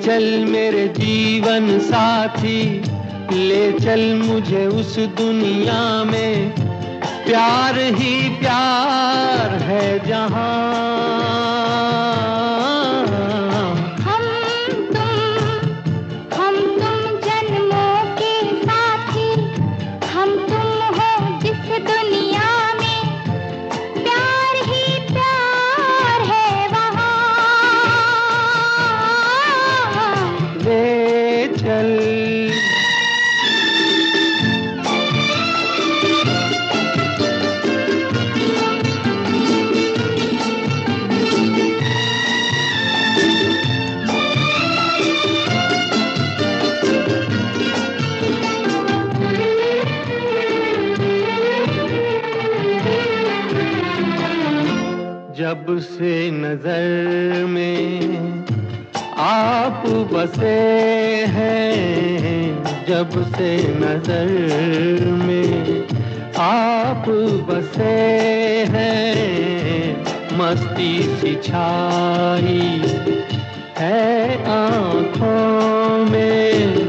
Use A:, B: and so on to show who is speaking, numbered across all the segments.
A: चल मेरे जीवन साथी, ले चल मुझे उस दुनिया में, प्यार ही प्यार है जहां।
B: हम तुम जन्मों के साथी, हम तुम हो जिस दुनिया में, प्यार ही प्यार है वहां।
A: ले चल जब से नजर में आप बसे हैं, जब से नजर में आप बसे हैं, मस्ती सी छाई है आँखों में।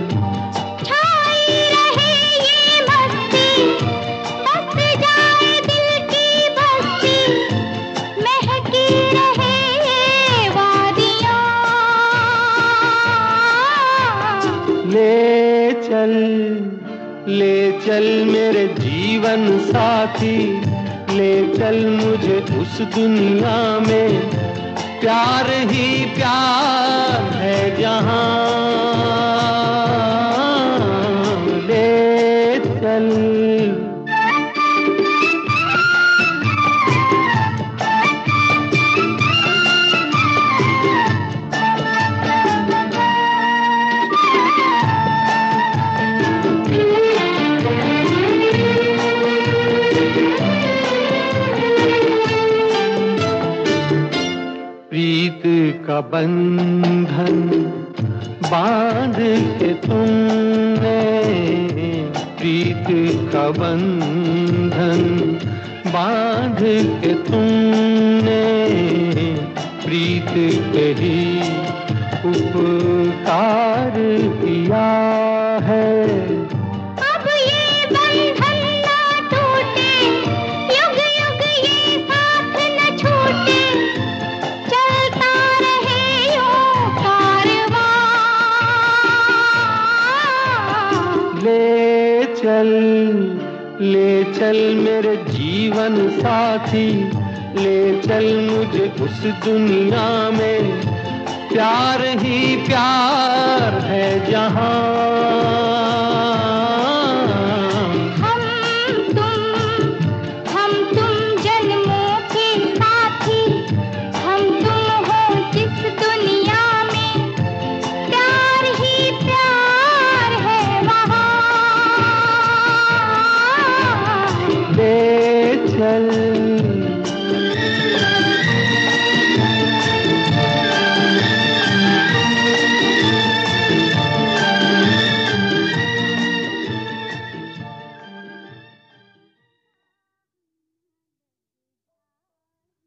A: ले चल मेरे जीवन साथी, ले चल मुझे उस दुनिया में, प्यार ही प्यार है जहां। ले चल प्रीत का बंधन बांध के तुमने, प्रीत का बंधन बांध के तुमने, प्रीत के ही उपकार किया है। ले चल मेरे जीवन साथी, ले चल मुझे उस दुनिया में, प्यार ही प्यार है जहां।